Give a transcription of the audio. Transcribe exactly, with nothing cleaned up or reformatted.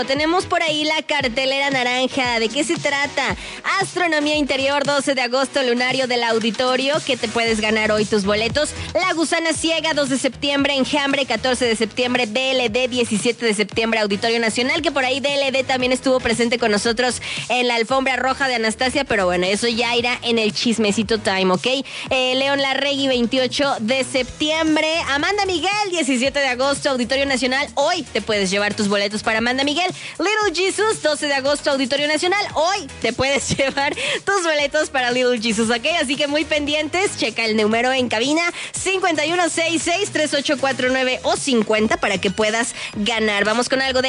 Tenemos por ahí la cartelera naranja. ¿De qué se trata? Astronomía Interior, doce de agosto, Lunario del Auditorio, que te puedes ganar hoy tus boletos. La Gusana Ciega, dos de septiembre, Enjambre, catorce de septiembre, D L D, diecisiete de septiembre, Auditorio Nacional, que por ahí D L D también estuvo presente con nosotros en la alfombra roja de Anastasia, pero bueno, eso ya irá en el chismecito time, ¿ok? Eh, León Larregui, veintiocho de septiembre, Amanda Miguel, diecisiete de agosto, Auditorio Nacional. Hoy te puedes llevar tus boletos para Amanda Miguel. Little Jesus, doce de agosto, Auditorio Nacional. Hoy te puedes llevar tus boletos para Little Jesus, ¿ok? Así que muy pendientes, checa el número en cabina cincuenta y uno sesenta y seis, treinta y ocho cuarenta y nueve o cincuenta para que puedas ganar. Vamos con algo de